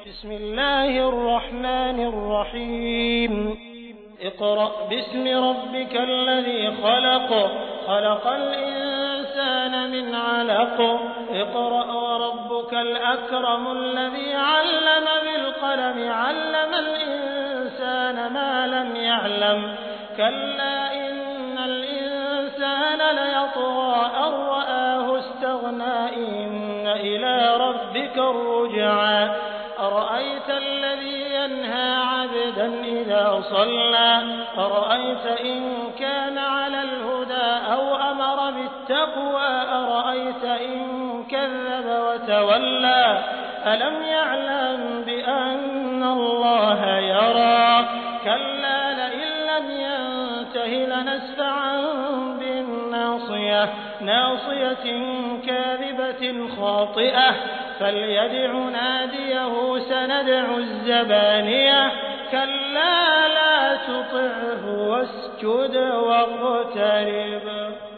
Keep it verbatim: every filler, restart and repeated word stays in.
بسم الله الرحمن الرحيم اقرأ باسم ربك الذي خلق خلق الإنسان من علق اقرأ وربك الأكرم الذي علم بالقلم علم الإنسان ما لم يعلم كلا إن الإنسان ليطغى أن رآه استغنى إن إلى ربك الرجعى أرأيت الذي ينهى عبدا إذا صلى أرأيت إن كان على الهدى أو أمر بالتقوى أرأيت إن كذب وتولى ألم يعلم بأن الله يرى كلا لئن لم ينته لنسفعا بالناصية ناصية كاذبة خاطئة فليدع ناديه سندع الزبانية كلا لا تطعه واسجد واقترب